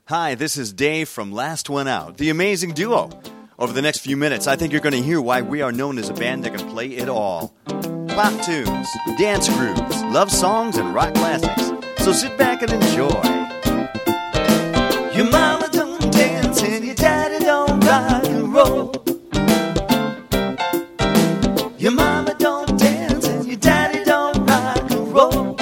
Hi, this is Dave from Last One Out, the amazing duo. Over the next few minutes, I think you're going to hear why we are known as a band that can play it all. Pop tunes, dance grooves, love songs, and rock classics. So sit back and enjoy. Your mama don't dance and your daddy don't rock and roll. Your mama don't dance and your daddy don't rock and roll.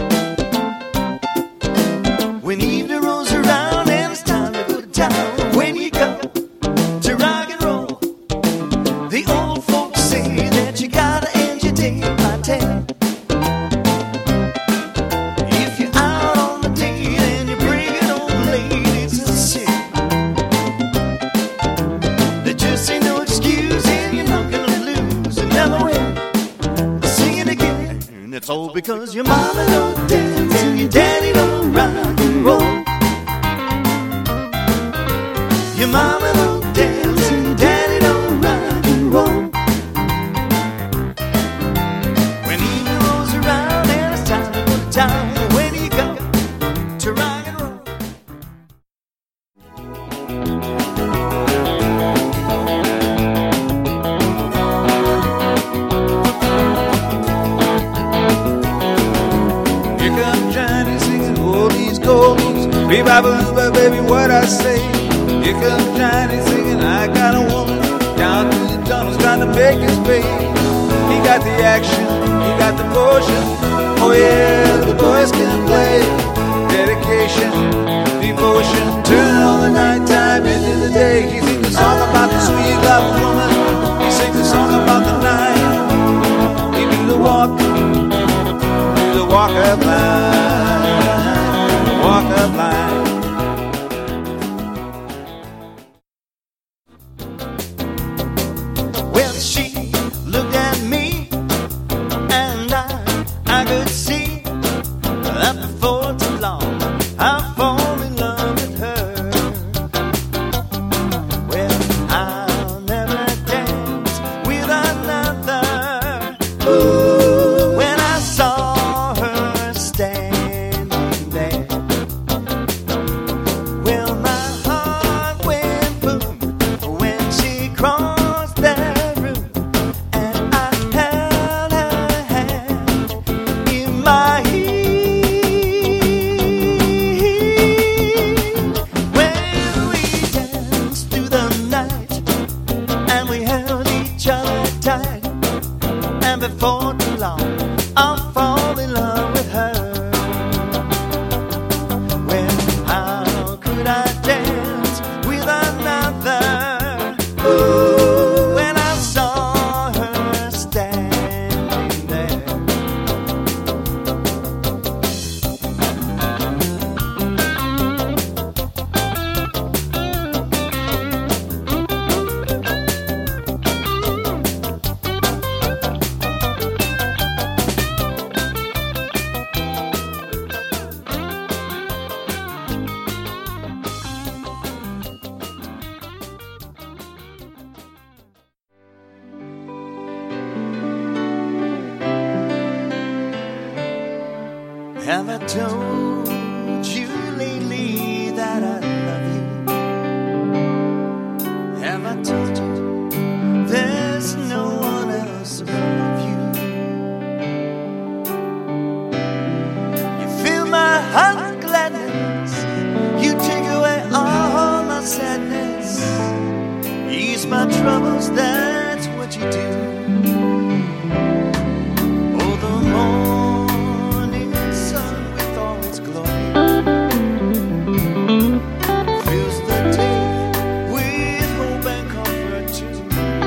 When evening rolls around and it's time to go to town, when you go to rock and roll, the old folks say that you gotta end your day by 10. If you're out on the date and you bring it home late, it's a sin. There just ain't no excuse and you're not gonna lose and never win. Sing it again, and it's all because your mama don't dance and your daddy don't rock and roll. Your mama don't dance and your daddy don't rock and roll. When evening rolls around and it's time to go to town, when you go to rock and roll. Here comes Johnny singing oldies, goldies, be-ba-ba-ba, baby, what I say. Here comes Johnny singing, I got a woman down through the tunnels trying to make his pay. He got the action, he got the motion. Oh yeah, the boys can play. Dedication, devotion, turn on the nighttime into the day. He sings a song about the sweet love woman. He sings a song about the night. He do the walk of life, walk of life. Well, she looked at me, and I could see that before too long I'd fall in love with her. Well, I'll never dance with another. Ooh, when I saw her standing there, well, my heart went boom when she crossed that room, and I held her hand in my hand. When we danced through the night, and we held each other tight, and before too long I'll fall in love with her. Well, how could I dance with another? Ooh, when I saw her standing there. Have I told you lately that I love you? Have I told you there's no one else above you? You fill my heart with gladness, you take away all my sadness, ease my troubles, that's what you do. Oh, the morning sun with all its glory fills the day with hope and comfort too.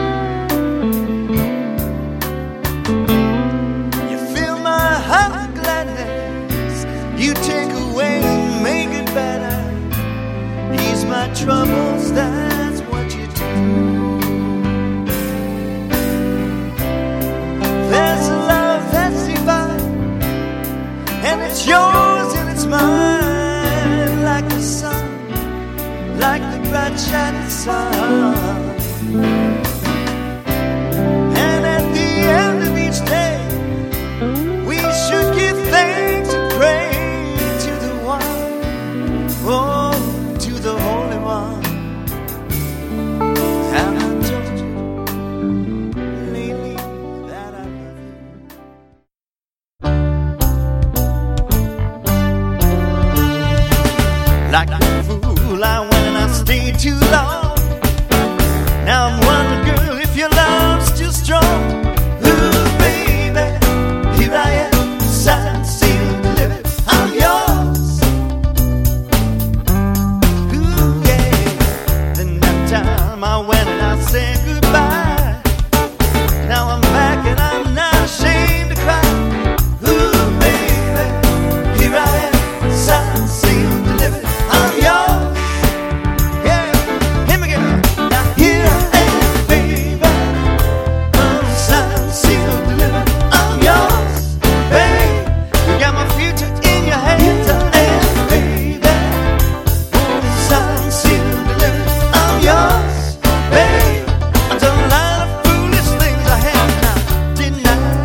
You fill my heart with gladness, you take away and make it better, ease my troubles, that's what you do. There's a love that's divine, and it's yours and it's mine, like the sun, like the bright shining sun. And at the end of each day, we should give thanks and pray to the one, oh, to Like a fool, I went and I stayed too long. Now I'm wondering, girl, if your love's still strong. Ooh, baby, here I am, signed, sealed, delivered, I'm yours. Ooh, yeah. Then that time I went and I said goodbye. Now I'm back and I'm not ashamed to cry. Ooh, baby, here I am, signed, sealed, delivered, I'm yours. Yeah, hear me, girl. Now here I am, baby, I'm signed, sealed, delivered, I'm yours. Baby, you got my future in your hands. I am, baby, I'm signed, sealed, delivered, I'm yours. Baby, I've done a lot of foolish things I have not denied.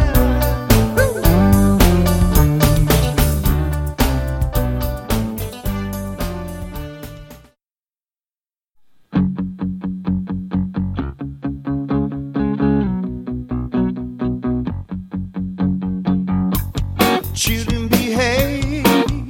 Children behave.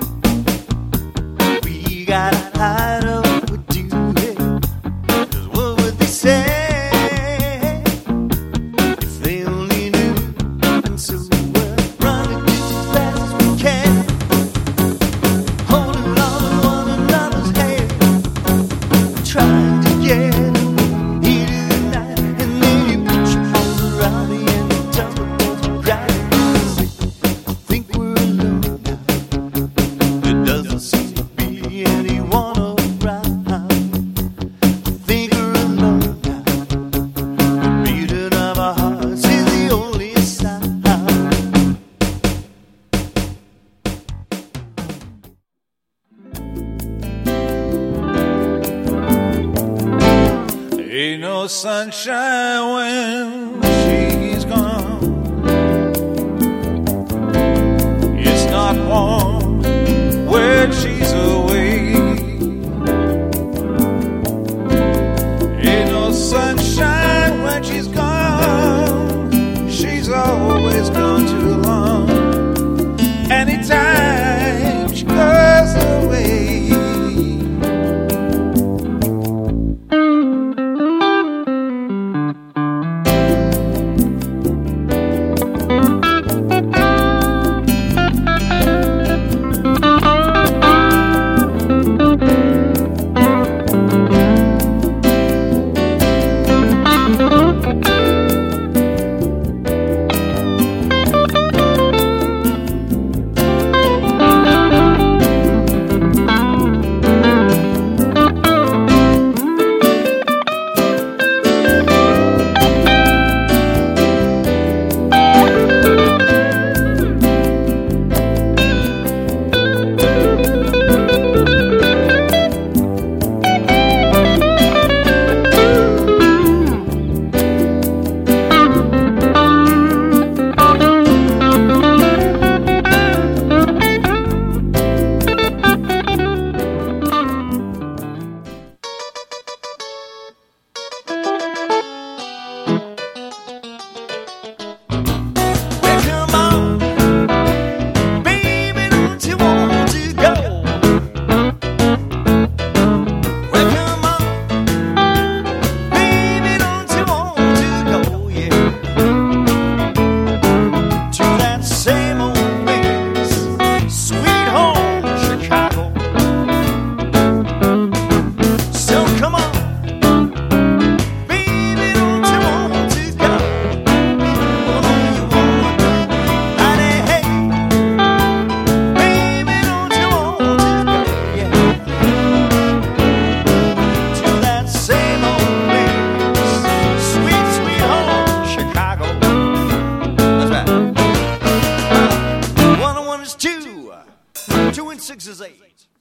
We gotta hide what we're doing. 'Cause what would they say if they only knew? And so we're running just as fast as we can, holding on to one another's hand, trying to get here to the night. And then you put your arms around me and you tell me that you're right. Think we're alone now. There doesn't seem to be anyone around. Think we're alone now. The beating of our hearts is the only sound. Ain't no sunshine when she's gone. It's not warm when she's away. Ain't no sunshine when she's gone. She's always gone too long. Anytime she goes away. Two and 6 is 8.